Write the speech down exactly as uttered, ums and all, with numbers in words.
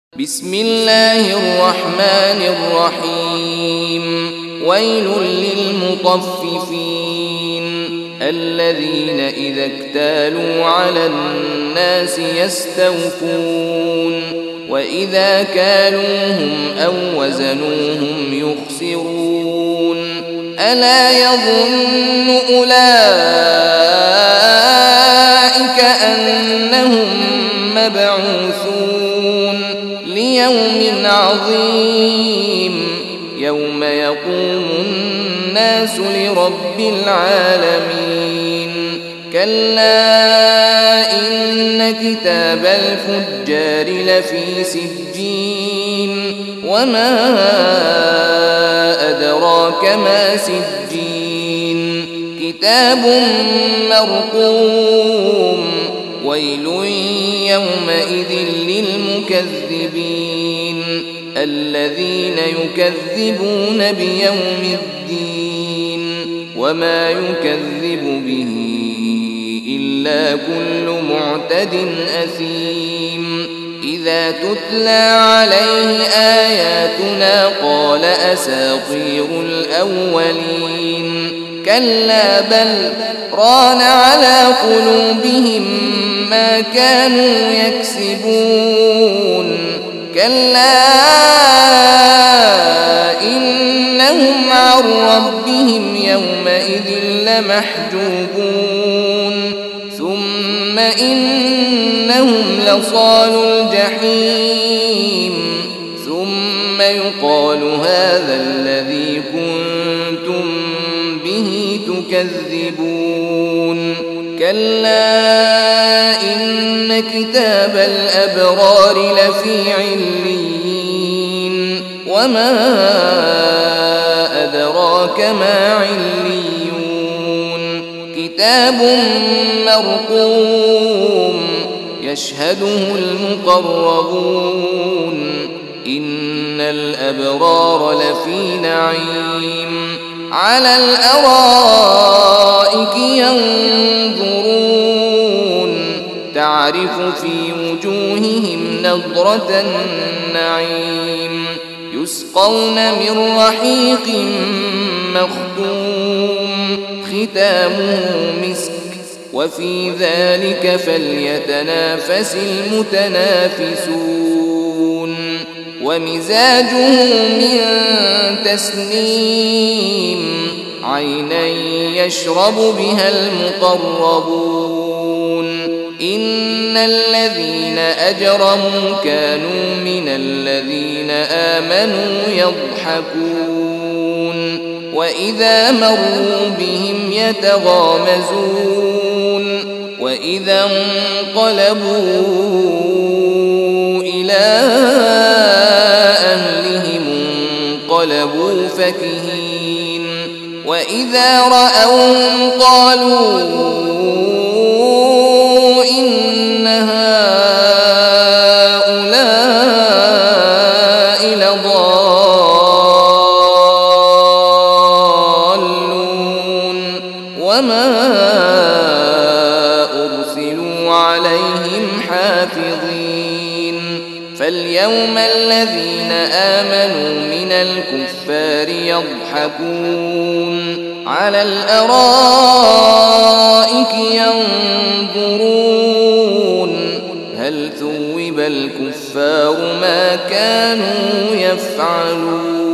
بسم الله الرحمن الرحيم ويل للمطففين الذين إذا اكتالوا على الناس يستوفون وإذا كالوهم أو وزنوهم يخسرون ألا يظن أولئك أنهم مبعوثون ليوم عظيم يوم يقوم الناس لرب العالمين كلا إن كتاب الفجار لفي سجين وما أدراك ما سجين كتاب مرقوم ويل يومئذ للمكذبين الذين يكذبون بيوم الدين وما يكذب به إلا كل معتد أثيم إذا تتلى عليه آياتنا قال أساطير الأولين كلا بل ران على قلوبهم ما كانوا يكسبون كلا إنهم عن ربهم يومئذ لمحجوبون ثم إنهم لصالو الجحيم ثم يقال هذا الذي كنتم به تكذبون كلا إن كتاب الأبرار لفي عليين وما أدراك ما عليون كتاب مرقوم يشهده المقربون إن الأبرار لفي نعيم على الأرائك ينظرون تعرف في وجوههم نضرة النعيم يسقون من رحيق مختوم ختامه مسك وفي ذلك فليتنافس المتنافسون ومزاجه من تسنيم عينا يشرب بها المقربون إن الذين أجرموا كانوا من الذين آمنوا يضحكون وإذا مروا بهم يتغامزون وإذا انقلبوا إلى أهلهم انقلبوا فكهين وإذا رأوهم قالوا إن هؤلاء لضالون وما أرسلوا عليهم حافظين فاليوم الذين آمنوا من الكفار يضحكون على الأرائك ينظرون هل ثوب الكفار ما كانوا يفعلون.